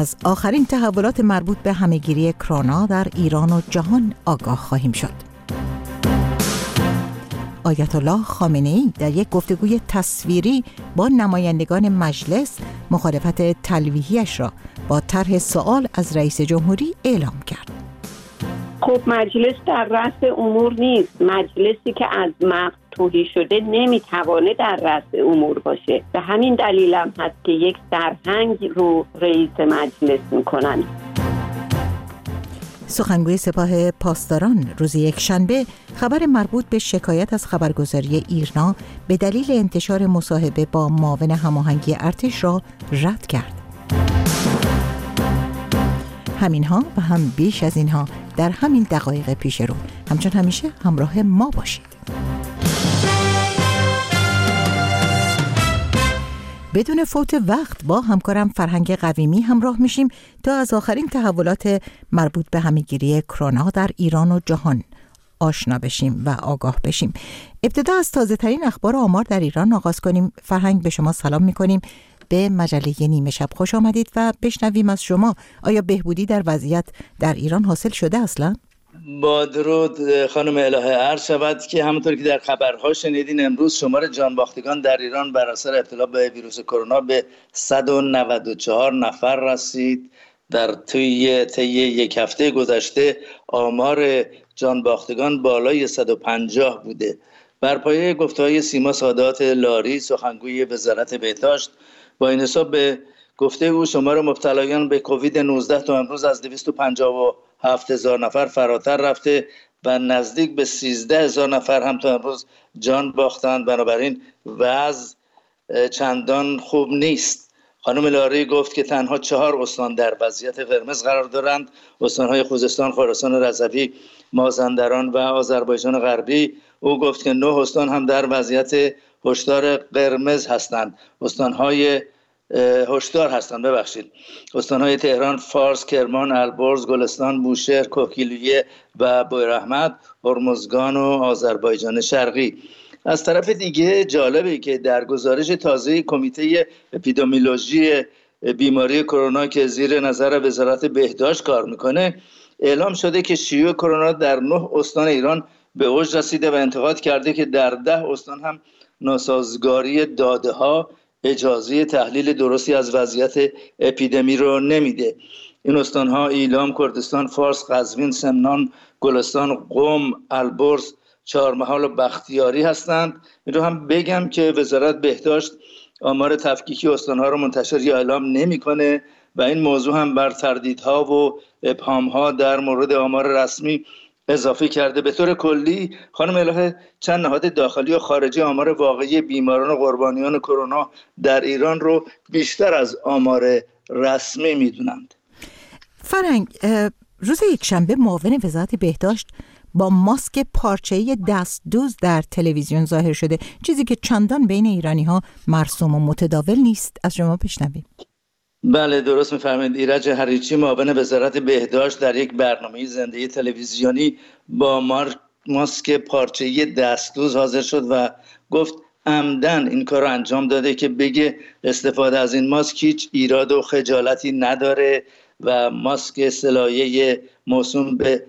از آخرین تحولات مربوط به همهگیری کرونا در ایران و جهان آگاه خواهیم شد. آیت الله خامنه‌ای در یک گفتگوی تصویری با نمایندگان مجلس مخالفت تلویحی‌اش را با طرح سوال از رئیس جمهوری اعلام کرد. خب مجلس در رأس امور نیست. مجلسی که از مغز تهی شده نمیتوانه در رأس امور باشه. به همین دلیل هم هست که یک سرهنگ رو رئیس مجلس میکنن. سخنگوی سپاه پاسداران روز یکشنبه خبر مربوط به شکایت از خبرگزاری ایرنا به دلیل انتشار مصاحبه با معاون هماهنگی ارتش را رد کرد. همینها و هم بیش از اینها در همین دقایق پیش رو. همچون همیشه همراه ما باشید. بدون فوت وقت با همکارم فرهنگ قویمی همراه میشیم تا از آخرین تحولات مربوط به همهگیری کرونا در ایران و جهان آشنا بشیم و آگاه بشیم. ابتدا از تازه ترین اخبار و آمار در ایران آغاز کنیم. فرهنگ، به شما سلام میکنیم. به مجله نیمه شب خوش آمدید و بشنویم از شما آیا بهبودی در وضعیت در ایران حاصل شده اصلا؟ با درود خانم الهه، عرض شود که همونطور که در خبرها شنیدین امروز شمار جانباختگان در ایران بر اثر ابتلا به ویروس کرونا به 194 نفر رسید. در طی یک هفته گذشته آمار جانباختگان بالای 150 بوده. بر پایه گفته‌های سیما سادات لاری سخنگوی وزارت بهداشت، با این حساب به گفته او شمار مبتلایان به کووید 19 تا امروز از 257,000 نفر فراتر رفته و نزدیک به 13,000 نفر هم تا امروز جان باختند. بنابراین وضع چندان خوب نیست. خانم لاری گفت که تنها 4 استان در وضعیت قرمز قرار دارند: استان‌های خوزستان، خراسان رضوی، مازندران و آذربایجان غربی. او گفت که 9 استان هم در وضعیت هشدار قرمز هستند. استان‌های تهران، فارس، کرمان، البرز، گلستان، بوشهر، کوهگیلویه و بویراحمد، هرمزگان و آذربایجان شرقی. از طرف دیگه جالبه که در گزارش تازه کمیته اپیدمیولوژی بیماری کرونا که زیر نظر وزارت بهداشت کار میکنه اعلام شده که شیوع کرونا در 9 استان ایران به اوج رسیده و انتقاد کرده که در 10 استان هم ناسازگاری داده‌ها اجازه تحلیل درستی از وضعیت اپیدمی رو نمیده. این استان‌ها ایلام، کردستان، فارس، قزوین، سمنان، گلستان، قم، البرز، چهارمحال و بختیاری هستند. این رو هم بگم که وزارت بهداشت آمار تفکیکی استان‌ها رو منتشر یا اعلام نمی‌کنه و این موضوع هم بر تردیدها و ابهام‌ها در مورد آمار رسمی اضافه کرده. به طور کلی خانم الهه، چند نهاد داخلی و خارجی آمار واقعی بیماران و قربانیان کرونا در ایران رو بیشتر از آمار رسمی میدونند. فرهنگ، روز یکشنبه معاون وزارت بهداشت با ماسک پارچه‌ای دستدوز در تلویزیون ظاهر شده، چیزی که چندان بین ایرانی‌ها مرسوم و متداول نیست. از شما بشنویم. بله، درست می‌فرمایید. ایرج هریچی معاون وزارت بهداشت در یک برنامه زنده تلویزیونی با ماسک پارچه‌ای دستدوز حاضر شد و گفت عمدن این کار رو انجام داده که بگه استفاده از این ماسک هیچ ایراد و خجالتی نداره و ماسک اصطلاحیه موسوم به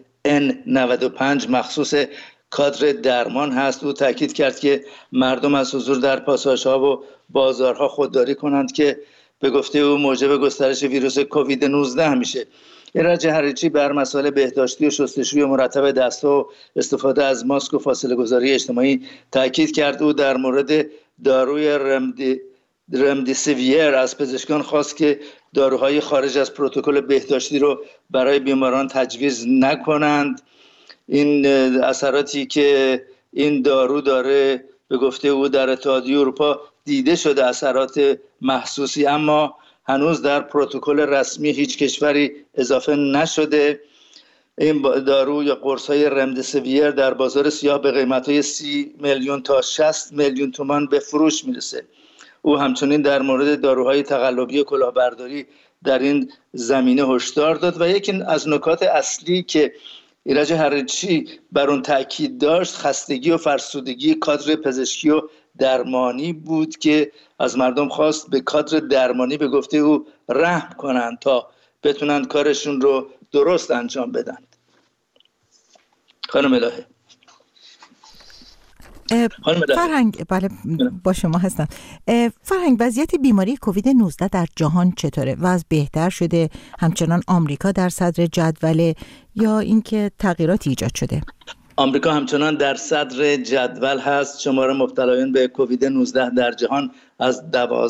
N95 مخصوص کادر درمان هست. او تاکید کرد که مردم از حضور در پاساژها و بازارها خودداری کنند که به گفته او موجب گسترش ویروس کووید 19 میشه. ایرج هریچی بر مسائل بهداشتی و شستشوی مرتب دست‌ها و استفاده از ماسک و فاصله گذاری اجتماعی تاکید کرد. او در مورد داروی رمدیسیویر از پزشکان خواست که داروهای خارج از پروتکل بهداشتی رو برای بیماران تجویز نکنند. این اثراتی که این دارو داره به گفته او در اتحادیه اروپا دیده شده اثرات محسوسی، اما هنوز در پروتکل رسمی هیچ کشوری اضافه نشده. این دارو یا قرص‌های رمدیسیویر در بازار سیاه به قیمت‌های 30 میلیون تا 60 میلیون تومان به فروش میرسه. او همچنین در مورد داروهای تقلبی کلاهبرداری در این زمینه هشدار داد و یکی از نکات اصلی که ایرج هریچی بر اون تاکید داشت خستگی و فرسودگی کادر پزشکی و درمانی بود که از مردم خواست به کادر درمانی به گفته او رحم کنند تا بتونن کارشون رو درست انجام بدن. خانم الهه. فرهنگ، بله با شما هستم. فرهنگ، وضعیت بیماری کووید 19 در جهان چطوره؟ وضع بهتر شده؟ همچنان آمریکا در صدر جدوله یا اینکه تغییراتی ایجاد شده؟ آمریکا همچنان در صدر جدول هست. شمار مبتلایان به کووید 19 در جهان از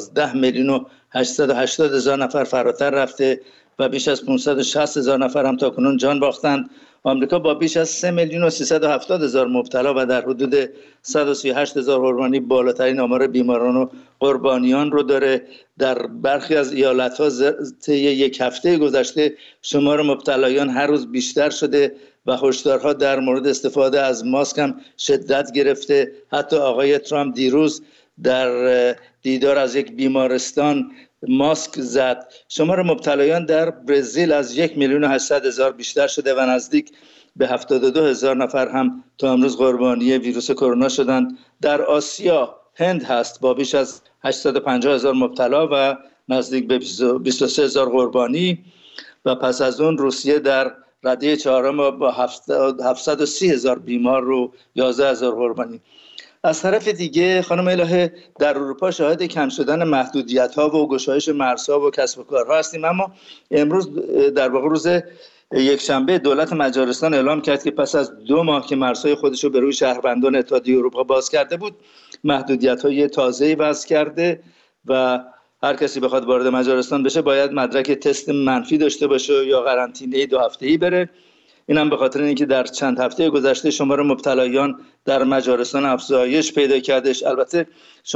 12,880,000 نفر فراتر رفته و بیش از 560,000 نفر هم تاکنون جان باختند. آمریکا با بیش از 3,370,000 مبتلا و در حدود 138,000 قربانی بالاترین آمار بیماران و قربانیان رو داره. در برخی از ایالت‌ها طی یک هفته گذشته شمار مبتلایان هر روز بیشتر شده و هشدارها در مورد استفاده از ماسک هم شدت گرفته. حتی آقای ترامپ دیروز در دیدار از یک بیمارستان ماسک زد. شمار مبتلایان در برزیل از 1,800,000 بیشتر شده و نزدیک به 72,000 نفر هم تا امروز قربانی ویروس کرونا شدند. در آسیا هند هست با بیش از 850,000 مبتلا و نزدیک به 23,000 قربانی و پس از اون روسیه در رده چهارم با 730,000 بیمار و 11,000 قربانی. از طرف دیگه خانم الهه، در اروپا شاهد کم شدن محدودیت‌ها و گشایش مرزها و کسب و کارها هستیم، اما امروز در واقع روز یکشنبه دولت مجارستان اعلام کرد که پس از 2 ماه که مرزهای خودش رو به روی شهروندان اتحادیه اروپا باز کرده بود، محدودیت‌های تازه‌ای وضع کرده و هر کسی بخواد وارد مجارستان بشه باید مدرک تست منفی داشته باشه یا قرنطینه 2 هفته‌ای بره. اینم به خاطر اینکه در چند هفته گذشته شمار مبتلایان در مجارستان افزایش پیدا کردش. البته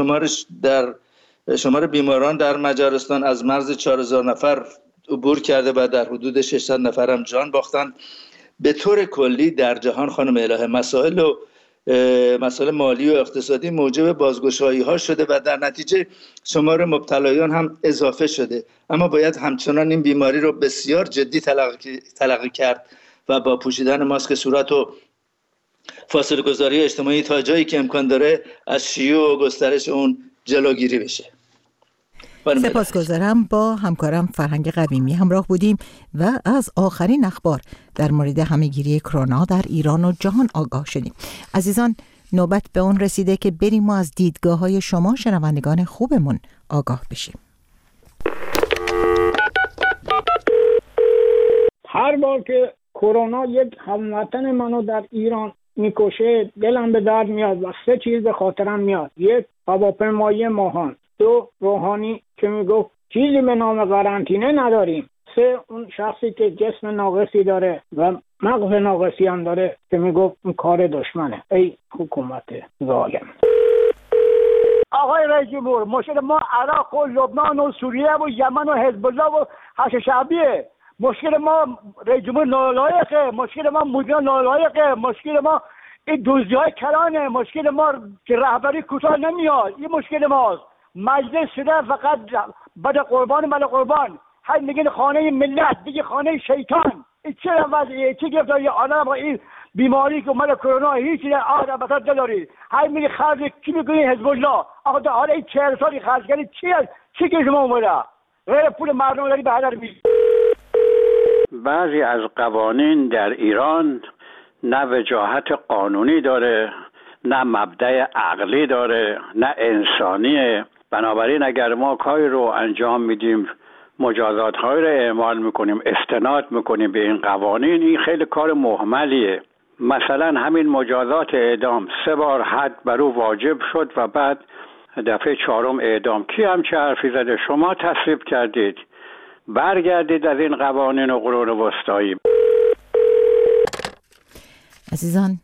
شمار بیماران در مجارستان از مرز 4,000 نفر عبور کرده و در حدود 600 نفر هم جان باختند. به طور کلی در جهان خانم الهه مسائل مالی و اقتصادی موجب بازگشایی ها شده و در نتیجه شمار مبتلایان هم اضافه شده، اما باید همچنان این بیماری رو بسیار جدی تلقی کرد و با پوشیدن ماسک صورت و فاصله گذاری اجتماعی تا جایی که امکان داره از شیوع و گسترش اون جلوگیری بشه. سپاسگزارم. با همکارم فرهنگ قویمی همراه بودیم و از آخرین اخبار در مورد همهگیری کرونا در ایران و جهان آگاه شدیم. عزیزان، نوبت به اون رسیده که بریم و از دیدگاه‌های شما شنوندگان خوبمون آگاه بشیم. هر بار که کرونا یک هموطن منو در ایران میکشه دلم به درد میاد و 3 چیز به خاطرم میاد. 1 هواپیمایی ماهان، 2 روحانی که میگفت چیزی به نام قرنطینه نداریم، 3 اون شخصی که جسم ناقصی داره و مغز ناقصی هم داره که میگفت اون کار دشمنه. ای حکومت ظالم. آقای رئیس جمهور، مشکل ما عراق و لبنان و سوریه و یمن و حزب الله و حشد شعبیه. مشکل ما رئیس جمهور نالایقه، مشکل ما مدیر نالایقه، مشکل ما این دوزی‌های کلانه، مشکل ما که رهبری کوتاه نمیاد. این مشکل ماست. مجلس شده فقط بد قربان هی میگن خانه ملت، دیگه خانه شیطان. این چه وضعیه؟ چه گرفتاری آدم با این بیماری که اومده کرونا هیچ نه آدم بسات نداری. هی میگه خرج کی میکنی؟ حزب الله. آخه تا حالا این 40 سالی خرج کردی چی که شما اومده؟ غیر پول مردم داری به هدر می‌ریزی. بعضی از قوانین در ایران نه وجاهت قانونی داره، نه مبدأ عقلی داره، نه انسانیه. بنابراین اگر ما کاری رو انجام میدیم، مجازات‌های رو اعمال میکنیم، استناد میکنیم به این قوانین، این خیلی کار مهملیه. مثلا همین مجازات اعدام 3 بار حد بر او واجب شد و بعد دفعه 4م اعدام. کی همچه حرفی زده؟ شما تصویب کردید. برگردید از این قوانین و قرون وسطایی. عزیزان،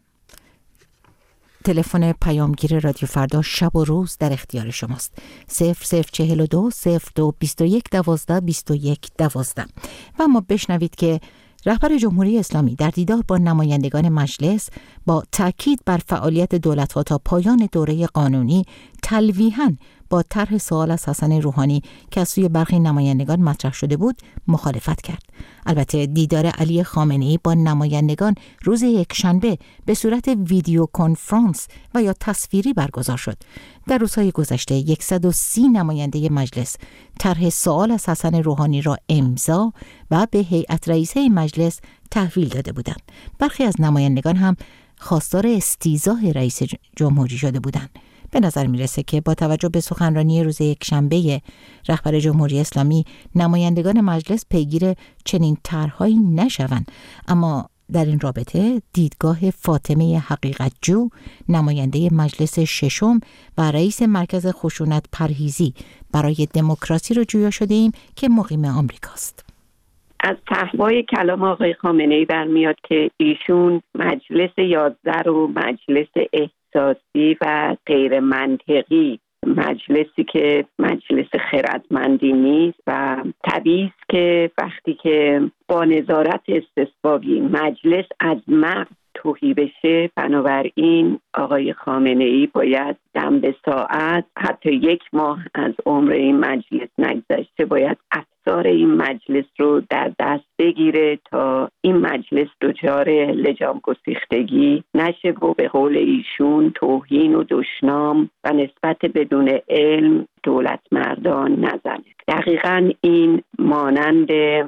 تلفن پیامگیر رادیو فردا شب و روز در اختیار شماست. 0042 02 21 12 21 12. و اما بشنوید که رهبر جمهوری اسلامی در دیدار با نمایندگان مجلس با تاکید بر فعالیت دولت‌ها تا پایان دوره قانونی تلویحاً با طرح سوال از حسن روحانی که از سوی برخی نمایندگان مطرح شده بود مخالفت کرد. البته دیدار علی خامنه‌ای با نمایندگان روز یکشنبه به صورت ویدیو کنفرانس و یا تصویری برگزار شد. در روزهای گذشته 130 نماینده مجلس طرح سوال از حسن روحانی را امضا و به هیئت رئیسه مجلس تحویل داده بودند. برخی از نمایندگان هم خواستار استیضاح رئیس جمهوری شده بودند. به نظر میرسه که با توجه به سخنرانی روز یکشنبه رهبر جمهوری اسلامی نمایندگان مجلس پیگیر چنین طرحهایی نشوند، اما در این رابطه دیدگاه فاطمه حقیقتجو نماینده مجلس ششم و رئیس مرکز خشونت پرهیزی برای دموکراسی رو جویا شده ایم که مقیم آمریکاست. از تحوای کلام آقای خامنه‌ای برمیاد که ایشون مجلس 11 رو مجلس احساسی و غیر منطقی، مجلسی که مجلس خردمندی نیست و طبیعی است که وقتی که با نظارت استثبابی مجلس از مغز تهی بشه، بنابراین آقای خامنه‌ای باید دم به ساعت، حتی 1 ماه از عمر این مجلس نگذشته، باید افسار این مجلس رو در دست بگیره تا این مجلس دچار لجام گسیختگی نشه و به قول ایشون توهین و دشنام و نسبت بدون علم دولت مردان نزنه. دقیقاً این مانند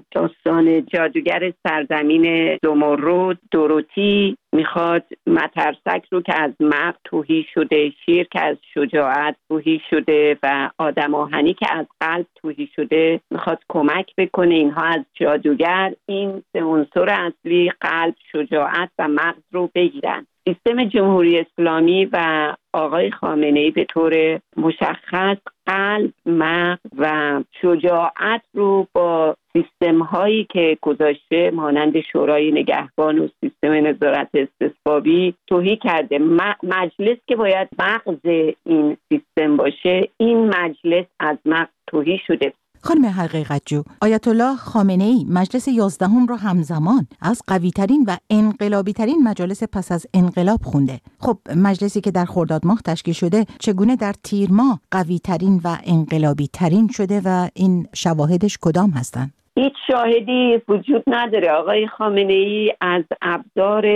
داستان جادوگر سرزمین زمرد، دوروتی میخواد مترسک رو که از مغز تهی شده، شیر که از شجاعت تهی شده و آدم آهنی که از قلب تهی شده میخواد کمک بکنه اینها از جادوگر این 3 عنصر اصلی قلب، شجاعت و مغز رو بگیرن. سیستم جمهوری اسلامی و آقای خامنه‌ای به طور مشخص قلب، مغز و شجاعت رو با سیستم هایی که گذاشته مانند شورای نگهبان و سیستم نظارت استثبابی تهی کرده. مجلس که باید مغز این سیستم باشه، این مجلس از مغز تهی شده. خانم حقیقتجو، آیت الله خامنه‌ای مجلس 11 را همزمان از قوی‌ترین و انقلابی‌ترین مجالس پس از انقلاب خونده. خب مجلسی که در خرداد ماه تشکیل شده چگونه در تیر ماه قوی‌ترین و انقلابی‌ترین شده و این شواهدش کدام هستند؟ هیچ شاهدی وجود نداره. آقای خامنه‌ای از ابزار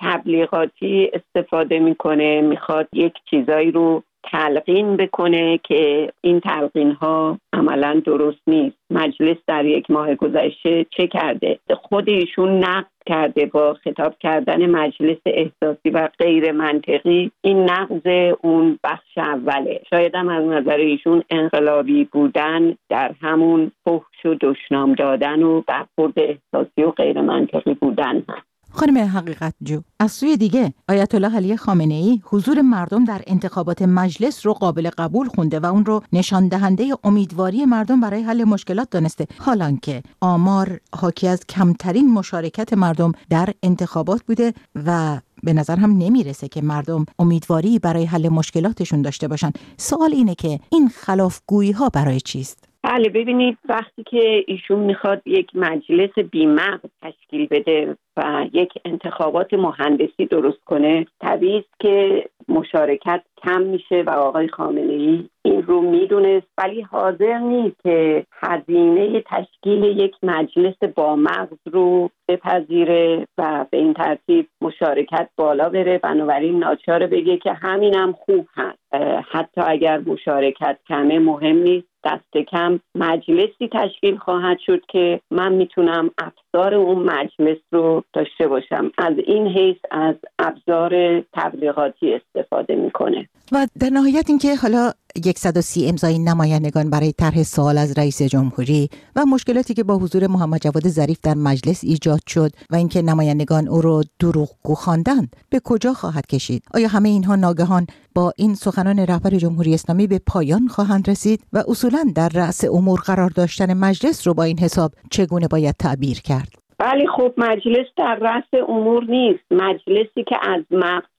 تبلیغاتی استفاده میکنه، میخواد یک چیزایی رو تلقین بکنه که این تلقین ها عملا درست نیست. مجلس در 1 ماه گذشته چه کرده؟ خود ایشون نقد کرده با خطاب کردن مجلس احساسی و غیر منطقی. این نقض اون بخش اوله. شاید هم از نظر ایشون انقلابی بودن در همون فحش و دشنام دادن و برخورد احساسی و غیر منطقی بودن هست. خانم حقیقتجو، از سوی دیگه آیت الله علی خامنه‌ای حضور مردم در انتخابات مجلس رو قابل قبول خونده و اون رو نشان دهنده امیدواری مردم برای حل مشکلات دانسته، حالانکه آمار حاکی از کمترین مشارکت مردم در انتخابات بوده و به نظر هم نمیرسه که مردم امیدواری برای حل مشکلاتشون داشته باشن. سوال اینه که این خلافگویی ها برای چیست؟ بله، ببینید وقتی که ایشون میخواد یک مجلس بی‌مغز تشکیل بده و یک انتخابات مهندسی درست کنه، طبیعی است که مشارکت کم میشه و آقای خامنه‌ای این رو میدونست، ولی حاضر نیست که هزینه تشکیل یک مجلس با مغز رو بپذیره و به این ترتیب مشارکت بالا بره. بنابراین ناچاره بگه که همینم خوب هست، حتی اگر مشارکت کمه مهم نیست، دست کم مجلسی تشکیل خواهد شد که من میتونم ابزار اون مجلس رو داشته باشم. از این حیث از ابزار تبلیغاتی استفاده میکنه. و در نهایت اینکه حالا 130 امضای نمایندگان برای طرح سوال از رئیس جمهوری و مشکلاتی که با حضور محمد جواد ظریف در مجلس ایجاد شد و اینکه نمایندگان او رو دروغگو خواندند به کجا خواهد کشید؟ آیا همه اینها ناگهان با این سخنان رهبر جمهوری اسلامی به پایان خواهند رسید و اصولاً در رأس امور قرار داشتن مجلس رو با این حساب چگونه باید تعبیر کرد؟ ولی خب مجلس در رأس امور نیست. مجلسی که از مغز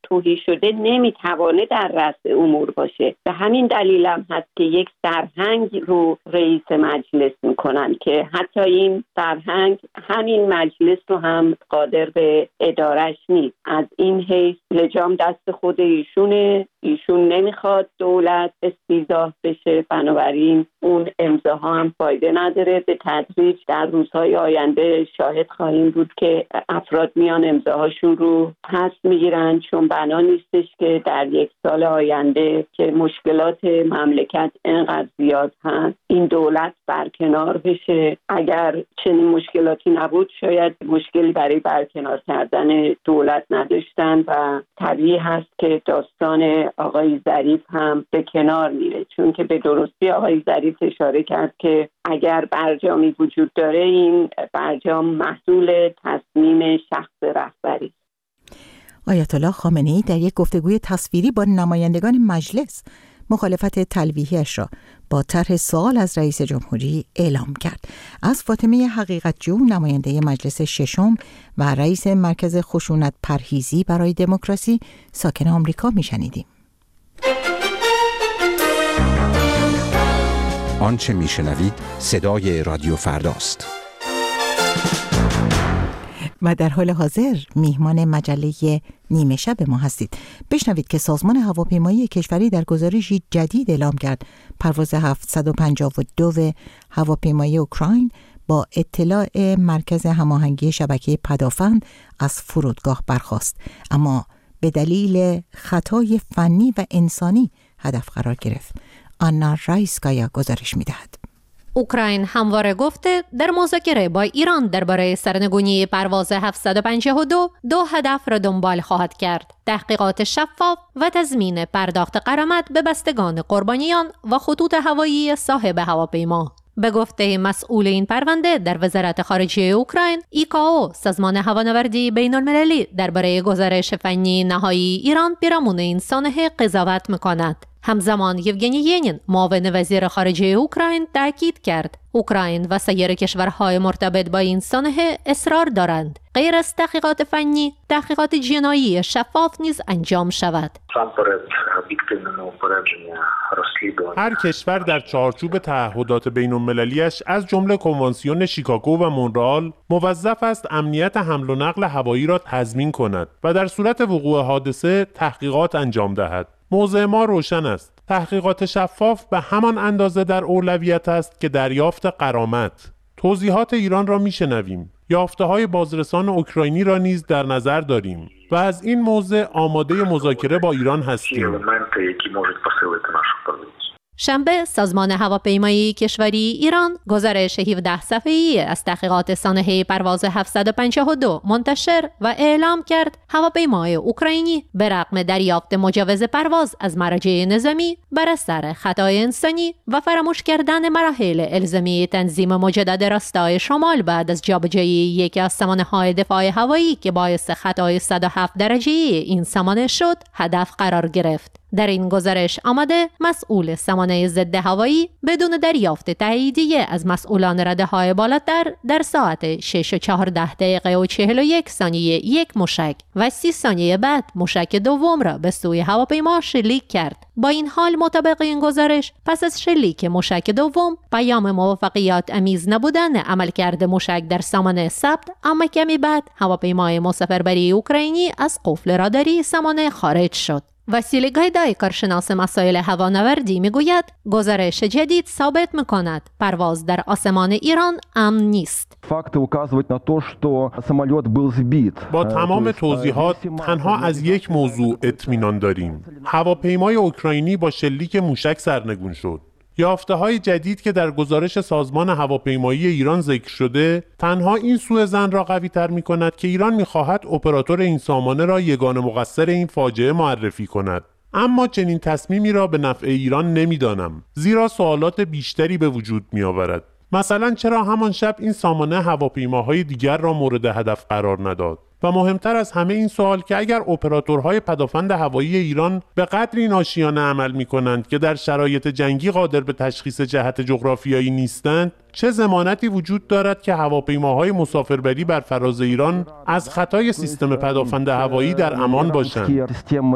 تهی شده نمیتوانه در رأس امور باشه. به همین دلیل هم هست که یک سرهنگ رو رئیس مجلس میکنن که حتی این سرهنگ همین مجلس رو هم قادر به ادارش نیست. از این حیث لجام دست خود ایشونه، ایشون نمیخواد دولت استیضاح بشه، بنابراین اون امضاها هم فایده نداره. به تدریج در روزهای آینده شاهد خواهیم بود که افراد میان امضاهاشون رو پس میگیرن، چون بنا نیستش که در یک سال آینده که مشکلات مملکت اینقدر زیاد هست این دولت برکنار بشه. اگر چنین مشکلاتی نبود شاید مشکلی برای برکنار کردن دولت نداشتن و طبیعی هست که داستان آقای ظریف هم به کنار میره، چون که به درستی آقای ظریف اشاره کرد که اگر برجامی وجود داره این برجام محصول تصمیم شخص رهبری. آیت الله خامنه‌ای در یک گفتگوی تصویری با نمایندگان مجلس مخالفت تلویحی‌اش را با طرح سوال از رئیس جمهوری اعلام کرد. از فاطمه حقیقتجو نماینده مجلس ششم و رئیس مرکز خشونت پرهیزی برای دموکراسی ساکن آمریکا میشنیدیم. آنچه میشنوید صدای رادیو فرداست و در حال حاضر میهمان مجله نیمه شب ما هستید. بشنوید که سازمان هواپیمایی کشوری در گزارشی جدید اعلام کرد پرواز 752 هواپیمایی اوکراین با اطلاع مرکز هماهنگی شبکه پدافند از فرودگاه برخاست، اما به دلیل خطای فنی و انسانی هدف قرار گرفت. آنا رایسکایا گزارش می‌دهد. اوکراین همواره گفته در مذاکره با ایران درباره سرنگونی پرواز 752 دو هدف را دنبال خواهد کرد: تحقیقات شفاف و تضمین پرداخت غرامت به بستگان قربانیان و خطوط هوایی صاحب هواپیما. به گفته مسئول این پرونده در وزارت خارجه اوکراین، ایکائو سازمان هوانوردی بین المللی درباره گزارش فنی نهایی ایران پیرامون این سانحه قضاوت می‌کند. همزمان یوگنی ینین معاون وزیر خارجه اوکراین تاکید کرد اوکراین و سایر کشورهای مرتبط با این سانحه اصرار دارند غیر از تحقیقات فنی، تحقیقات جنایی شفاف نیز انجام شود. هر کشور در چارچوب تعهدات بین‌المللی‌اش از جمله کنوانسیون شیکاگو و مونرال موظف است امنیت حمل و نقل هوایی را تضمین کند و در صورت وقوع حادثه تحقیقات انجام دهد. موضع ما روشن است. تحقیقات شفاف به همان اندازه در اولویت است که دریافت غرامت. توضیحات ایران را میشنویم. یافته‌های بازرسان اوکراینی را نیز در نظر داریم و از این موضع آماده مذاکره با ایران هستیم. شنبه سازمان هواپیمایی کشوری ایران گزارش 17 صفحه‌ای از تحقیقات سانحه پرواز 752 منتشر و اعلام کرد هواپیمای اوکراینی به رغم دریافت مجوز پرواز از مراجع نظامی بر اثر خطای انسانی و فراموش کردن مراحل الزامی تنظیم مجدد راستای شمال بعد از جابجایی یکی از سامانه‌های دفاع هوایی که باعث خطای 107 درجه این سامانه شد هدف قرار گرفت. در این گزارش آمده مسئول سامانه ضد هوایی بدون دریافت تاییدیه از مسئولان رده‌های بالاتر در ساعت 6:14:41 یک مشک و 30 ثانیه بعد مشک دوم را به سوی هواپیما شلیک کرد. با این حال مطابق این گزارش پس از شلیک مشک دوم پیام موفقیت آمیز نبودن عملکرد مشک در سامانه ثبت، اما کمی بعد هواپیمای مسافربری اوکراینی از قفل راداری سامانه خارج شد. واسیلی گایدای کارشناس مسائل هوانوردی میگوید گزارش جدید ثابت میکند پرواز در آسمان ایران امن نیست. با تمام توضیحات تنها از یک موضوع اطمینان داریم: هواپیمای اوکراینی با شلیک موشک سرنگون شد. یافته‌های جدید که در گزارش سازمان هواپیمایی ایران ذکر شده تنها این سوء ظن را قوی‌تر می‌کند که ایران می‌خواهد اپراتور این سامانه را یگانه مقصر این فاجعه معرفی کند. اما چنین تصمیمی را به نفع ایران نمی‌دانم، زیرا سوالات بیشتری به وجود می‌آورد. مثلا چرا همان شب این سامانه هواپیماهای دیگر را مورد هدف قرار نداد؟ و مهمتر از همه این سوال که اگر اپراتورهای پدافند هوایی ایران به قدری ناشیانه عمل می‌کنند که در شرایط جنگی قادر به تشخیص جهت جغرافیایی نیستند، چه ضمانتی وجود دارد که هواپیماهای مسافربری بر فراز ایران از خطای سیستم پدافند هوایی در امان باشند؟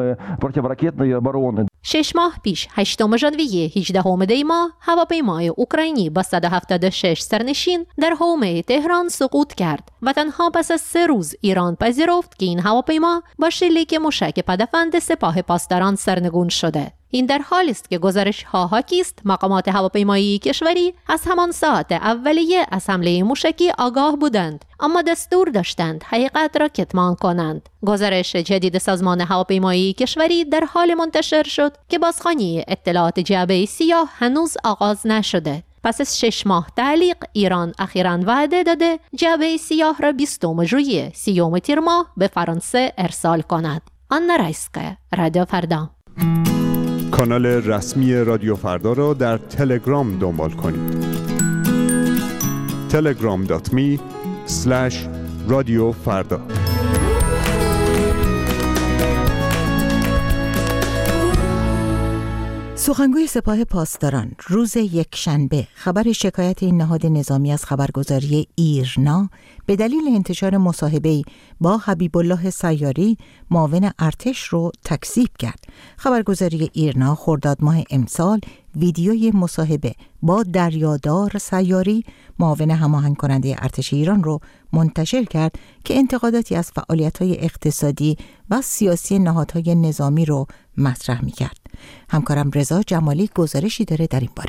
6 ماه پیش 8 ژانویه 18 دی ماه هواپیمای اوکراینی با 176 سرنشین در حومه تهران سقوط کرد و تنها پس از 3 روز ایران پذیرفت که این هواپیما با شلیک موشک پدافند سپاه پاسداران سرنگون شده. این در حالی است که گزارش‌ها حاکی است مقامات هواپیمایی کشوری از همان ساعت اولیه از حمله موشکی آگاه بودند، اما دستور داشتند حقیقت را کتمان کنند. گزارش جدید سازمان هواپیمایی کشوری در حال منتشر شد که بازخوانی اطلاعات جعبه سیاه هنوز آغاز نشده. پس از 6 ماه تعلیق، ایران اخیراً وعده داده جعبه سیاه را 20 ژوئیه 30 تیر ماه به فرانسه ارسال کند. آنا رایسکه، رادیو فردا. کانال رسمی رادیو فردا را در تلگرام دنبال کنید. telegram.me/رادیوفردا. سخنگوی سپاه پاسداران روز یکشنبه خبر شکایت این نهاد نظامی از خبرگزاری ایرنا به دلیل انتشار مصاحبه‌ای با حبیب الله سیاری معاون ارتش رو تکذیب کرد. خبرگزاری ایرنا خرداد ماه امسال ویدیوی مصاحبه با دریادار سیاری معاون هماهنگ کننده ارتش ایران رو منتشر کرد که انتقاداتی از فعالیت‌های اقتصادی و سیاسی نهادهای نظامی رو مطرح می‌کرد. همکارم رضا جمالی گزارشی داره در این باره.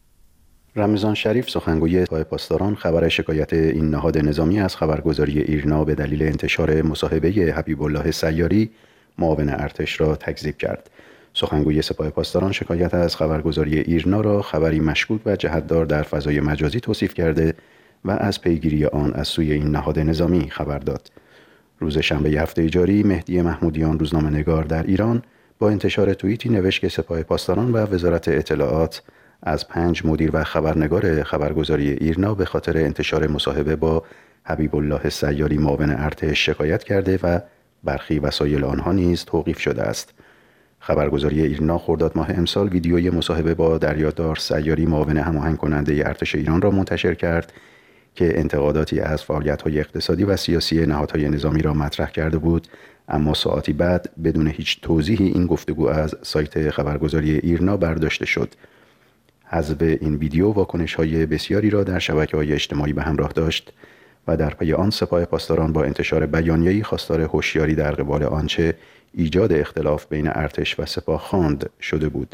رمضان شریف سخنگوی سپاه پاسداران خبر شکایت این نهاد نظامی از خبرگزاری ایرنا به دلیل انتشار مصاحبه حبیب الله سیاری معاون ارتش را تکذیب کرد. سخنگوی سپاه پاسداران شکایت از خبرگزاری ایرنا را خبری مشکوک و جهت‌دار در فضای مجازی توصیف کرده و از پیگیری آن از سوی این نهاد نظامی خبر داد. روز شنبه هفته جاری مهدی محمودیان روزنامه‌نگار در ایران با انتشار توییتی نوشت که سپاه پاسداران و وزارت اطلاعات از 5 مدیر و خبرنگار خبرگزاری ایرنا به خاطر انتشار مصاحبه با حبیب الله سیاری معاون ارتش شکایت کرده و برخی وسایل آنها نیز توقیف شده است. خبرگزاری ایرنا خرداد ماه امسال ویدیوی مصاحبه با دریادار سیاری معاون هماهنگ کننده ارتش ایران را منتشر کرد که انتقاداتی از فعالیت‌های اقتصادی و سیاسی نهادهای نظامی را مطرح کرده بود، اما ساعتی بعد بدون هیچ توضیحی این گفتگو از سایت خبرگزاری ایرنا برداشته شد. حذف این ویدیو واکنش‌های بسیاری را در شبکه‌های اجتماعی به همراه داشت و در پی آن سپاه پاسداران با انتشار بیانیه‌ای خواستار هوشیاری در قبال آنچه ایجاد اختلاف بین ارتش و سپاه خواند شده بود.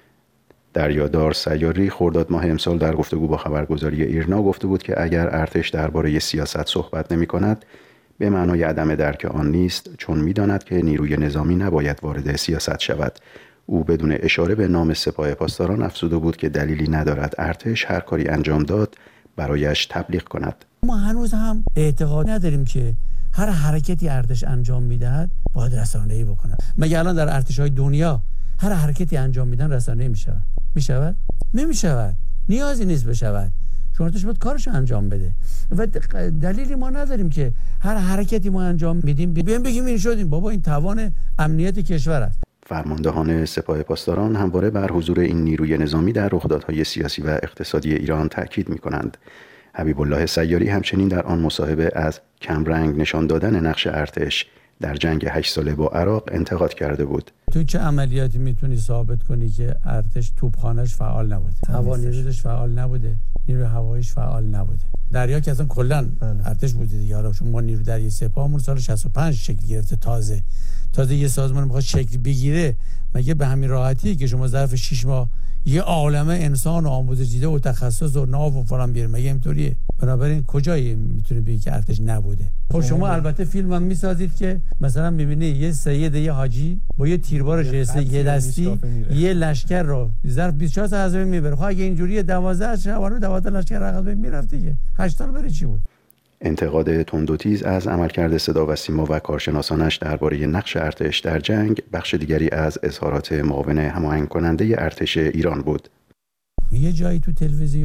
دریادار سیاری خرداد ماه امسال در گفتگو با خبرگزاری ایرنا گفته بود که اگر ارتش درباره سیاست صحبت نمی‌کند به معنای عدم درک آن نیست، چون می‌داند که نیروی نظامی نباید وارد سیاست شود. او بدون اشاره به نام سپاه پاسداران افزوده بود که دلیلی ندارد ارتش هر کاری انجام داد برایش تبلیغ کند. ما هنوز هم اعتقاد نداریم که هر حرکتی ارتش انجام میدهد باید رسانه‌ای بکند. مگه الان در ارتش‌های دنیا هر حرکتی انجام میدن رسانه‌ای میشود؟ میشود؟ نمیشود. نیازی نیست بشود. چون ارتش باید کارش انجام بده. و دلیلی ما نداریم که هر حرکتی ما انجام میدیم بگیم این شدیم. بابا این توان امنیت کشور است. فرماندهان سپاه پاسداران همواره بر حضور این نیروی نظامی در رخدادهای سیاسی و اقتصادی ایران تاکید می‌کنند. حبیب الله سیاری همچنین در آن مصاحبه از کمرنگ نشان دادن نقش ارتش در جنگ 8 ساله با عراق انتقاد کرده بود. تو چه عملیاتی میتونی ثابت کنی که ارتش توپخانه‌اش فعال نبوده، هوانیروش فعال نبوده، نیروی هواییش فعال نبوده؟ دریا که اصلا کلا ارتش بوده دیگه. حالا چون ما نیروی دریایی سپاهمون سال 65 شکل گرفته، تازه یه سازمان میخواد شکل بگیره، مگه به همین راحتیه که شما ظرف 6 ماه یه عالمه انسان و آموزش دیده و تخصص و ناو و فلان بیاره؟ مگه اینطوریه؟ بنابراین کجایی میتونه بگی که ارتش نبوده؟ خب شما البته فیلم هم میسازید که مثلا میبینی یه سید یه حاجی با یه تیربار جسته یه دستی یه لشکر رو ظرف 24 ساعت از بین میبره. خب اگه اینجوریه 12 شبانه 12 لشکر عقب میرفت دیگه. 8 سال بره چی بود؟ انتقاد تند و تیز از عملکرد صدا و سیما و کارشناسانش درباره نقش ارتش در جنگ بخش دیگری از اظهارات معاون هماهنگ کننده ارتش ایران بود. یه جایی تو تلویزیون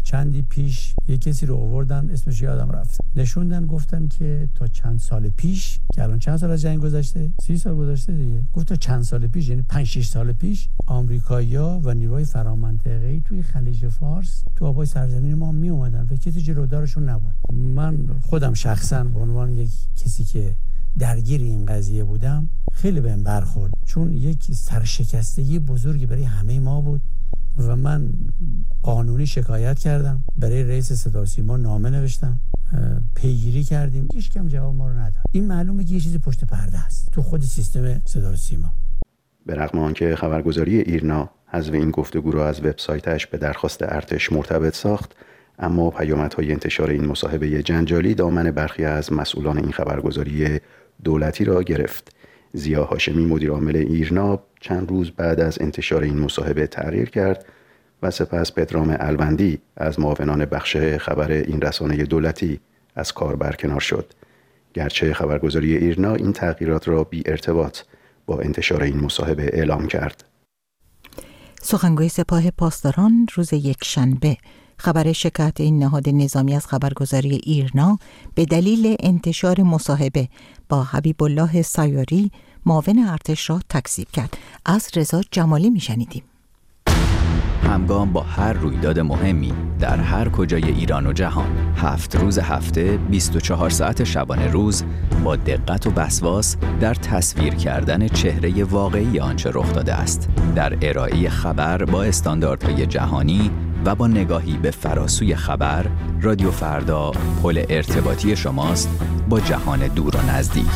چندی پیش یک کسی رو آوردن، اسمش یادم رفت، نشوندن گفتن که تا چند سال پیش، که الان چند سال از جنگ گذشته، 30 سال گذشته دیگه، گفت تا چند سال پیش، یعنی 5-6 سال پیش، آمریکایی‌ها و نیروهای فرامنطقه‌ای توی خلیج فارس تو آبای سرزمین ما می اومدن و کسی جلودارشون نبود. من خودم شخصا به عنوان یک کسی که درگیر این قضیه بودم خیلی بهم برخورد، چون یک سرشکستگی بزرگی برای همه ما بود و من قانونی شکایت کردم، برای رئیس صدا و سیما نامه نوشتم، پیگیری کردیم، هیچ کم جواب ما رو نداد. این معلومه که یه چیزی پشت پرده است تو خود سیستم صدا و سیما. به رغم آنکه خبرگزاری ایرنا حذف این گفتگو را از وبسایتش به درخواست ارتش مرتبط ساخت، اما پیامدهای انتشار این مصاحبه جنجالی دامن برخی از مسئولان این خبرگزاری دولتی را گرفت. ضیا هاشمی مدیر عامل ایرنا چند روز بعد از انتشار این مصاحبه تغییر کرد و سپس پدرام الوندی از معاونان بخش خبر این رسانه دولتی از کار برکنار شد. گرچه خبرگزاری ایرنا این تغییرات را بی ارتباط با انتشار این مصاحبه اعلام کرد. سخنگوی سپاه پاسداران روز یکشنبه خبر شکایت این نهاد نظامی از خبرگزاری ایرنا به دلیل انتشار مصاحبه با حبیب الله سیاری معاون ارتش را تکذیب کرد. از رضا جمالی میشنیدیم. همگام با هر رویداد مهمی در هر کجای ایران و جهان، 7 روز هفته 24 ساعت شبانه روز با دقت و وسواس در تصویر کردن چهره واقعی آنچه رخ داده است، در ارائه خبر با استانداردهای جهانی و با نگاهی به فراسوی خبر، رادیو فردا پل ارتباطی شماست با جهان دور و نزدیک.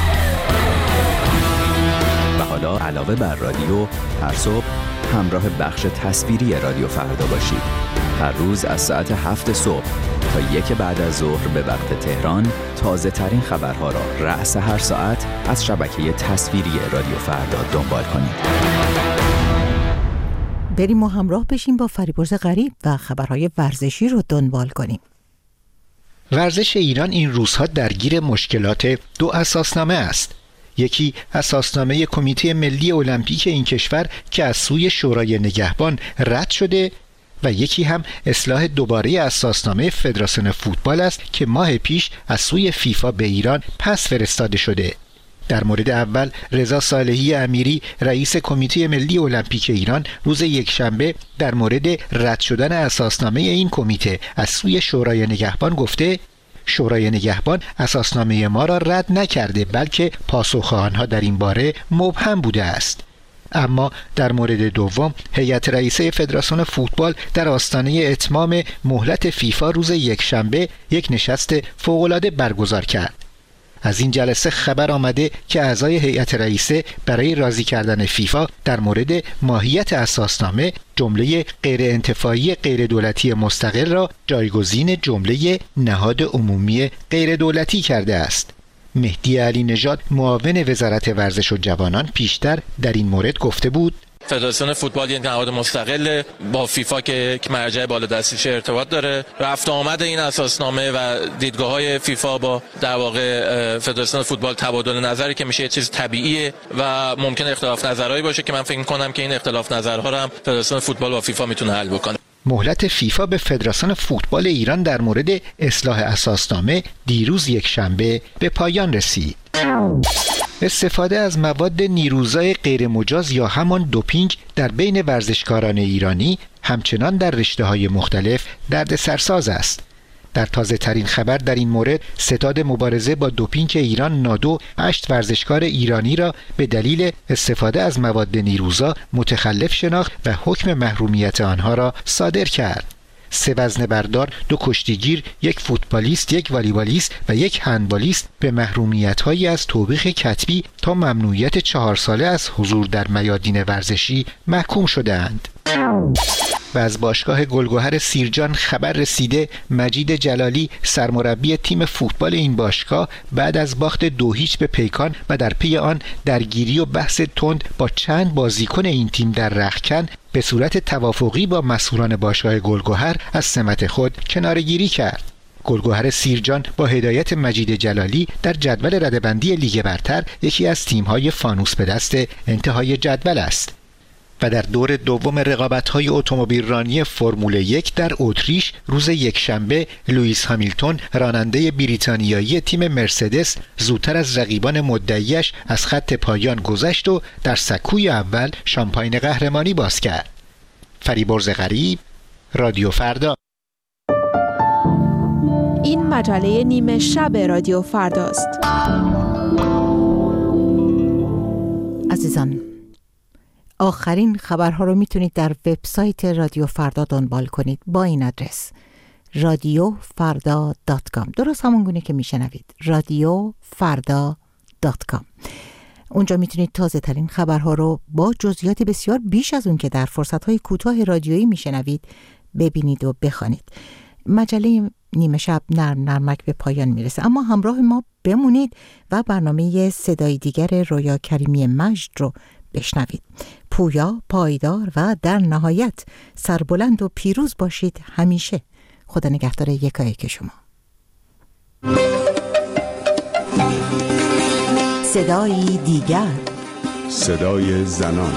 و حالا علاوه بر رادیو، هر صبح همراه بخش تصویری رادیو فردا باشید. هر روز از ساعت 7 صبح تا 1 بعد از ظهر به وقت تهران تازه ترین خبرها را رأس هر ساعت از شبکه تصویری رادیو فردا دنبال کنید. بریم و همراه بشیم با فریبرز غریب و خبرهای ورزشی رو دنبال کنیم. ورزش ایران این روزها درگیر مشکلات 2 اساسنامه است. یکی اساسنامه کمیته ملی المپیک این کشور که از سوی شورای نگهبان رد شده و یکی هم اصلاح دوباره اساسنامه فدراسیون فوتبال است که ماه پیش از سوی فیفا به ایران پس فرستاده شده. در مورد اول، رضا صالحی امیری رئیس کمیته ملی المپیک ایران روز یکشنبه در مورد رد شدن اساسنامه این کمیته از سوی شورای نگهبان گفته: شورای نگهبان اساسنامه ما را رد نکرده، بلکه پاسخ آنها در این باره مبهم بوده است. اما در مورد دوم، هیئت رئیسه فدراسیون فوتبال در آستانه اتمام مهلت فیفا روز یکشنبه یک نشست فوق‌العاده برگزار کرد. از این جلسه خبر آمده که اعضای هیئت رئیسه برای راضی کردن فیفا در مورد ماهیت اساسنامه جمله غیر انتفاعی غیر دولتی مستقل را جایگزین جمله نهاد عمومی غیر دولتی کرده است. مهدی علی نژاد معاون وزارت ورزش و جوانان پیشتر در این مورد گفته بود: فدراسیون فوتبال یک نهاد مستقل با فیفا که مرجع بالادستیش ارتباط داره. رفت آمد این اساسنامه و دیدگاه‌های فیفا با در واقع فدراسیون فوتبال تبادل نظری که میشه یه چیز طبیعیه و ممکن اختلاف نظرهایی باشه که من فکر می‌کنم که این اختلاف نظرها رو هم فدراسیون فوتبال با فیفا میتونه حل بکنه. مهلت فیفا به فدراسیون فوتبال ایران در مورد اصلاح اساسنامه دیروز یکشنبه به پایان رسید. استفاده از مواد نیروزای غیرمجاز یا همان دوپینگ در بین ورزشکاران ایرانی همچنان در رشته‌های مختلف دردسرساز است. در تازه ترین خبر در این مورد، ستاد مبارزه با دوپینگ ایران نادو 8 ورزشکار ایرانی را به دلیل استفاده از مواد نیروزا متخلف شناخت و حکم محرومیت آنها را صادر کرد. 3 وزنه‌بردار، 2 کشتیگیر، 1 فوتبالیست، 1 والیبالیست و 1 هندبالیست به محرومیت‌هایی از توبیخ کتبی تا ممنوعیت 4 ساله از حضور در میادین ورزشی محکوم شده‌اند. و از باشگاه گلگهر سیرجان خبر رسیده مجید جلالی سرمربی تیم فوتبال این باشگاه بعد از باخت 2-0 به پیکان و در پی آن درگیری و بحث تند با چند بازیکن این تیم در رختکن به صورت توافقی با مسئولان باشگاه گلگهر از سمت خود کناره‌گیری کرد. گلگهر سیرجان با هدایت مجید جلالی در جدول رده‌بندی لیگ برتر یکی از تیم‌های فانوس به دست انتهای جدول است. و در دور دوم رقابت‌های اتومبیلرانی فرمول 1 در اتریش روز یکشنبه لوئیس هامیلتون راننده بریتانیایی تیم مرسدس زودتر از رقیبان مدعیش از خط پایان گذشت و در سکوی اول شامپاین قهرمانی باز کرد. فریبرز غریب، رادیو فردا. این مجله نیمه شب رادیو فرداست. عزیزان، آخرین خبرها رو میتونید در وبسایت رادیو فردا دنبال کنید با این آدرس radiofarda.com. درست همون گونه که میشنوید، radiofarda.com. اونجا میتونید تازه ترین خبرها رو با جزئیات بسیار بیش از اون که در فرصتهای کوتاه رادیویی میشنوید ببینید و بخوانید. مجله نیمه شب نرمک به پایان میرسه، اما همراه ما بمونید و برنامه صدای دیگر رویا کریمی مجد رو بشنوید. پویا، پایدار و در نهایت سربلند و پیروز باشید همیشه. خدا نگهدار یکایک شما. صدای دیگر، صدای زنان.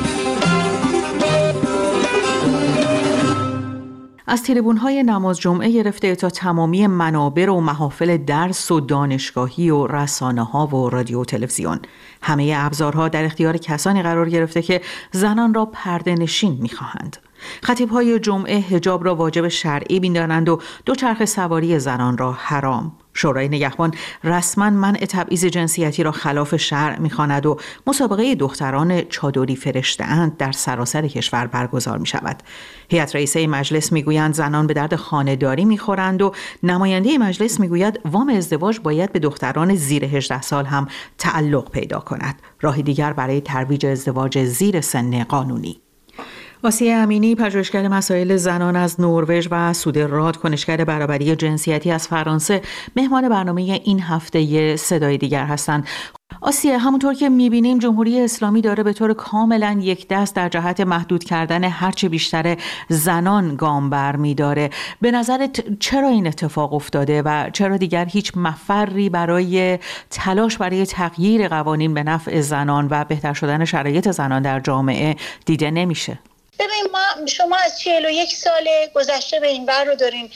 از تریبون‌های نماز جمعه گرفته تا تمامی منابر و محافل درس و دانشگاهی و رسانه‌ها و رادیو و تلویزیون، همه ابزارها در اختیار کسانی قرار گرفته که زنان را پرده‌نشین می‌خواهند. خطیب‌های جمعه حجاب را واجب شرعی می‌دانند و دوچرخه سواری زنان را حرام. شورای نگهبان رسما منع تبعیض جنسیتی را خلاف شرع می‌خواند و مسابقه دختران چادری فرشته‌اند در سراسر کشور برگزار می‌شود. هیئت رئیسه مجلس می‌گویند زنان به درد خانه‌داری می‌خورند و نماینده مجلس می‌گوید وام ازدواج باید به دختران زیر 18 سال هم تعلق پیدا کند. راه دیگر برای ترویج ازدواج زیر سن قانونی. آسیه امینی، پژوهشگر مسائل زنان از نروژ و سودراد، کنشگر برابری جنسیتی از فرانسه، مهمان برنامه این هفته صدای دیگر هستند. آسیه، همونطور که می‌بینیم جمهوری اسلامی داره به طور کاملا یک دست در جهت محدود کردن هرچه بیشتر زنان گام برمی‌داره. به نظرت چرا این اتفاق افتاده و چرا دیگر هیچ مفری برای تلاش برای تغییر قوانین به نفع زنان و بهتر شدن شرایط زنان در جامعه دیده نمیشه؟ ببین، شما از 41 سال گذشته به این ور رو دارین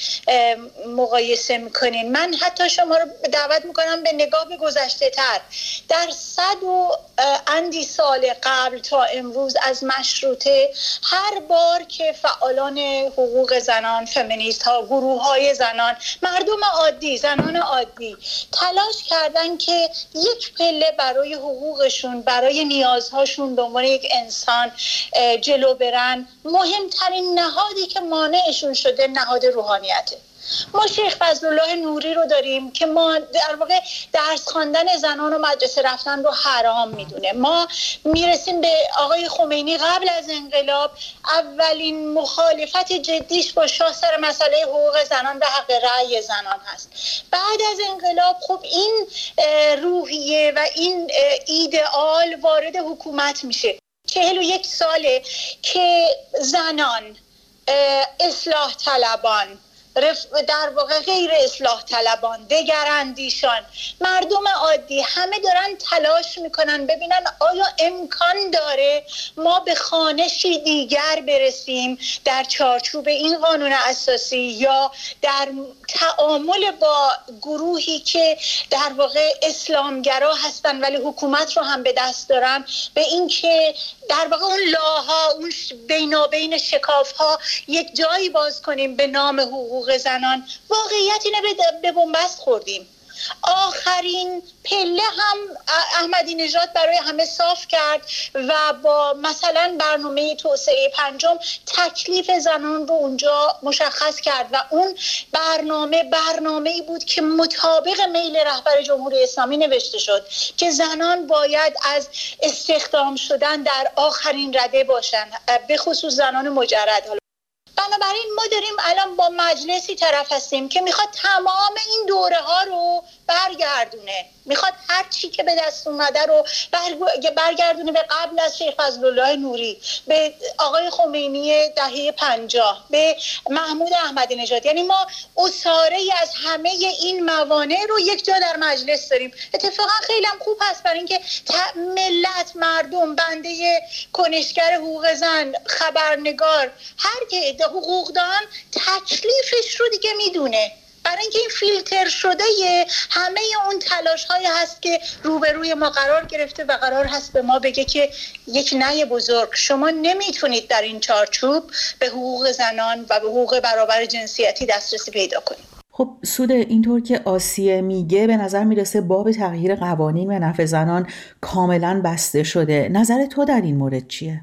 مقایسه میکنین. من حتی شما رو دعوت میکنم به نگاه به گذشته تر. در 100 و اندی سال قبل تا امروز از مشروطه، هر بار که فعالان حقوق زنان، فمینیست ها، گروه های زنان، مردم عادی، زنان عادی تلاش کردن که یک پله برای حقوقشون، برای نیازهاشون به عنوان یک انسان جلو برن، مهمترین نهادی که مانعشون شده نهاد روحانیته. ما شیخ فضلالله نوری رو داریم که ما در واقع درس خواندن زنان و مدرسه رفتن رو حرام میدونه. ما میرسیم به آقای خمینی قبل از انقلاب، اولین مخالفت جدیش با شاه سر مسئله حقوق زنان و حق رأی زنان هست. بعد از انقلاب خب این روحیه و این ایدئال وارد حکومت میشه. 41 ساله که زنان، اصلاح طلبان، در واقع غیر اصلاح طلبان، دگراندیشان، مردم عادی همه دارن تلاش میکنن ببینن آیا امکان داره ما به خوانشی دیگر برسیم در چارچوب این قانون اساسی یا در تعامل با گروهی که در واقع اسلامگرا هستن ولی حکومت رو هم به دست دارن، به این که در واقع اون لاها، اون بینابین شکافها یک جایی باز کنیم به نام حقوق زنان. واقعیت اینه به بنبست خوردیم. آخرین پله هم احمدی نژاد برای همه صاف کرد و با مثلا برنامه توسعه 5 تکلیف زنان رو اونجا مشخص کرد و اون برنامه‌ای بود که مطابق میل رهبر جمهوری اسلامی نوشته شد که زنان باید از استخدام شدن در آخرین رده باشن، به خصوص زنان مجرد. بنابراین ما داریم الان با مجلسی طرف هستیم که میخواد تمام این دوره ها رو برگردونه، میخواد هر چی که به دست اومده رو برگردونه به قبل از شیخ فضلالله نوری، به آقای خمینی دهه 50، به محمود احمدی نژاد. یعنی ما اساره‌ای از همه این موانع رو یک جا در مجلس داریم. اتفاقا خیلی هم خوب هست برای اینکه ملت، مردم، بنده کنشگر حقوق زن، خبرنگار، هر که حقوقدان تکلیفش رو دیگه میدونه، برای اینکه این فیلتر شده همه اون تلاش های هست که روبروی ما قرار گرفته و قرار هست به ما بگه که یک نه بزرگ، شما نمیتونید در این چارچوب به حقوق زنان و به حقوق برابر جنسیتی دسترسی پیدا کنید. خب سود، اینطور که آسیه میگه به نظر میرسه باب تغییر قوانین به نفع زنان کاملا بسته شده. نظر تو در این مورد چیه؟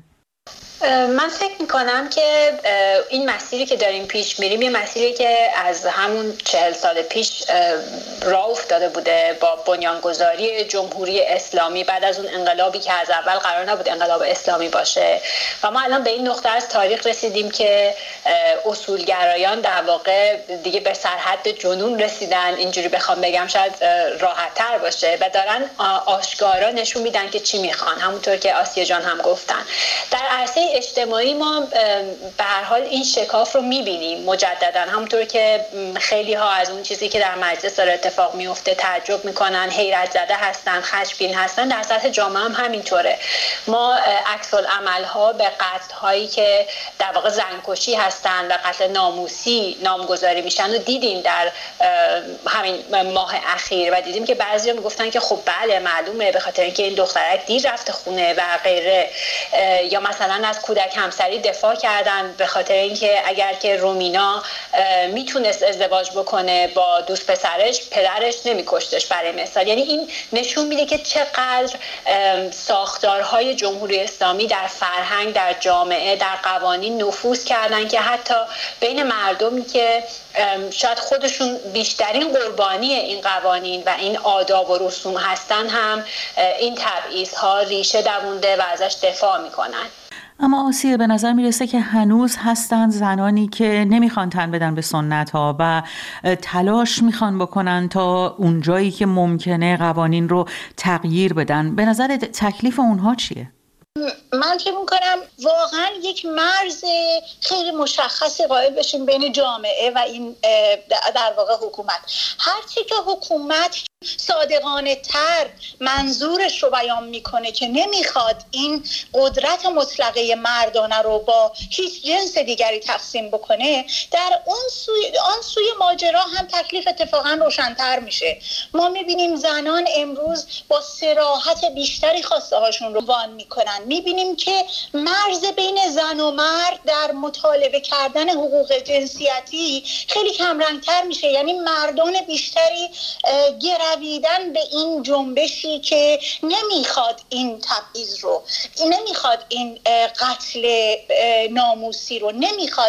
من فکر میکنم که این مسیری که داریم پیش میریم یه مسیری که از همون 40 سال پیش راه افتاده بوده با بنیانگذاری جمهوری اسلامی بعد از اون انقلابی که از اول قرار نبود انقلاب اسلامی باشه و ما الان به این نقطه از تاریخ رسیدیم که اصولگرایان در واقع دیگه به سرحد جنون رسیدن، اینجوری بخوام بگم شاید راحت تر باشه و دارن آشکارا نشون میدن که چی میخوان، همونطور که آسیه جان هم گفتن. در عرصه اجتماعی ما به هر حال این شکاف رو میبینیم مجددا، همونطور که خیلی ها از اون چیزی که در مجلس داره اتفاق میفته تعجب میکنن، حیرت زده هستن، خشمگین هستن. در سطح جامعه هم همینطوره. ما عکس العمل ها به قتل هایی که در واقع زنکشی هستن و قتل ناموسی نامگذاری میشن و دیدیم در همین ماه اخیر و دیدیم که بعضیا میگفتن که خب بله معلومه به خاطر اینکه این دخترک دیر رفته خونه و غیره، یا مثلا از کودک همسری دفاع کردن به خاطر اینکه اگر که رومینا میتونست ازدواج بکنه با دوست پسرش، پدرش نمیکشتش برای مثال. یعنی این نشون میده که چقدر ساختارهای جمهوری اسلامی در فرهنگ، در جامعه، در قوانین نفوذ کردن که حتی بین مردمی که شاید خودشون بیشترین قربانی این قوانین و این آداب و رسوم هستن هم این تبعیض‌ها ریشه دوونده و ازش دفاع میکنن. اما آسیه، به نظر میرسه که هنوز هستن زنانی که نمیخوان تن بدن به سنت ها و تلاش میخوان بکنن تا اونجایی که ممکنه قوانین رو تغییر بدن. به نظر تکلیف اونها چیه؟ من فکر میکنم واقعا یک مرز خیلی مشخصی قائل بشیم بین جامعه و این در واقع حکومت. هرچی که حکومت صادقانه تر منظورش رو بیان میکنه که نمیخواد این قدرت مطلقه مردانه رو با هیچ جنس دیگری تقسیم بکنه، در آن سوی ماجرا هم تکلیف اتفاقا روشن‌تر میشه. ما میبینیم زنان امروز با صراحت بیشتری خواسته هاشون رو وان میکنن. میبینیم که مرز بین زن و مرد در مطالبه کردن حقوق جنسیتی خیلی کمرنگتر میشه. یعنی مردان بیشتری گرویدن به این جنبشی که نمیخواد این تبعیض رو، نمیخواد این قتل ناموسی رو، نمیخواد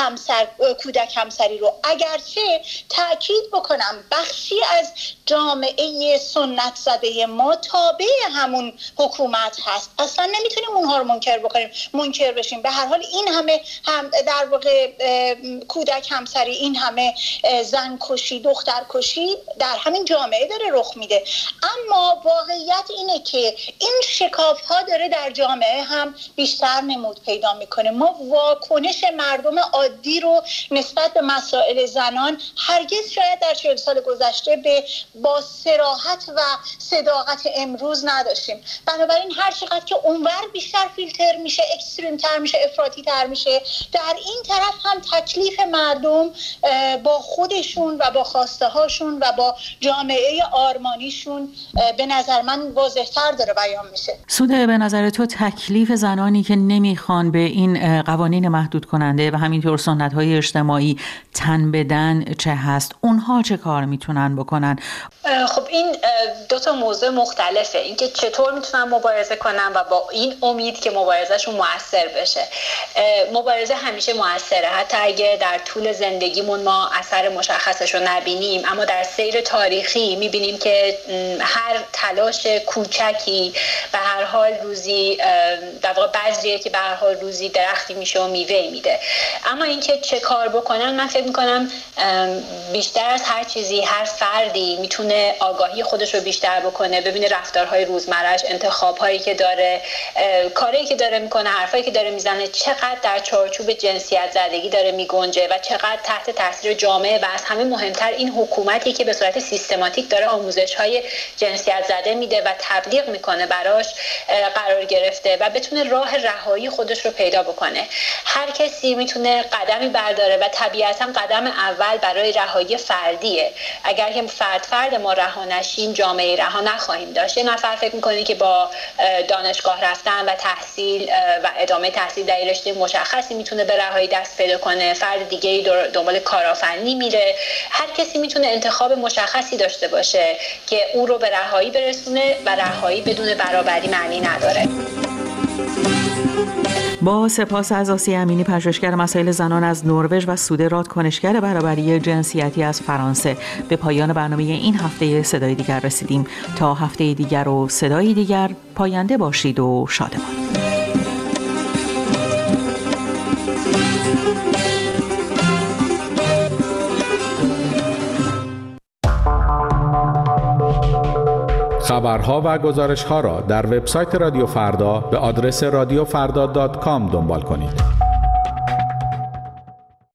کودک همسری رو. اگرچه تأکید بکنم بخشی از جامعه سنت زده ما تابع همون حکومت هست، اصلا نمیتونیم اونها رو منکر بشیم. به هر حال این همه هم در واقع کودک همسری، این همه زن کشی، دختر کشی در همین جامعه داره رخ میده. اما واقعیت اینه که این شکاف ها داره در جامعه هم بیشتر نمود پیدا میکنه. ما واکنش مردم عادی رو نسبت به مسائل زنان هرگز شاید در 40 سال گذشته با صراحت و صداقت امروز نداشتیم. بنابراین هر چقدر که اونور بیشتر فیلتر میشه، اکستریم تر میشه، افراطی تر میشه، در این طرف هم تکلیف مردم با خودشون و با خواسته هاشون و با جامعه آرمانیشون به نظر من واضح‌تر داره بیان میشه. سوده، به نظر تو تکلیف زنانی که نمیخوان به این قوانین محدود کننده و همینطور سنت‌های اجتماعی تن بدن چه هست؟ اونها چه کار میتونن بکنن؟ خب این دو تا موضوع مختلفه. اینکه چطور میتونن مبارزه کنن و با این امید که مبارزهشون مؤثر بشه. مبارزه همیشه مؤثره، حتی اگه در طول زندگیمون ما اثر مشخصش رو نبینیم، اما در سیر تاریخی میبینیم که هر تلاش کوچکی به هر حال روزی در واقع بذریه که به هر حال روزی درختی میشه و میوه میده. اما اینکه چه کار بکنن، من فکر میکنم بیشتر از هر چیزی هر فردی میتونه آگاهی خودش رو بیشتر بکنه، ببینه رفتارهای روزمره‌اش، انتخاب‌هایی که داره، کاری که داره میکنه، حرفایی که داره میزنه چقدر در چارچوب جنسیت زدگی داره میگنجه و چقدر تحت تاثیر جامعه و از همه مهمتر این حکومتی که به صورت سیستماتیک داره آموزش‌های جنسیت زده میده و تبلیغ میکنه براش قرار گرفته و بتونه راه رهایی خودش رو پیدا بکنه. هر کسی میتونه قدمی برداره و طبیعتاً قدم اول برای رهایی فردیه. اگر که فرد ما رها نشیم، جامعه رها نخواهیم داشت. یه نفر فکر میکنه که با دانشگاه رفتن و تحصیل و ادامه تحصیل در رشته مشخصی میتونه به رهایی دست پیدا کنه، فرد دیگه‌ای دنبال کارآفرینی میره. هر کسی میتونه انتخاب مشخصی داشته باشه که او رو به رهایی برسونه و رهایی بدون برابری معنی نداره. با سپاس از آسیه امینی، پژوهشگر مسائل زنان از نروژ و سوده راد، کنشگر برابری جنسیتی از فرانسه، به پایان برنامه این هفته صدای دیگر رسیدیم. تا هفته دیگر و صدای دیگر، پاینده باشید و شادمان. خبرها و گزارش‌ها را در وبسایت رادیو فردا به آدرس radiofrda.com دنبال کنید.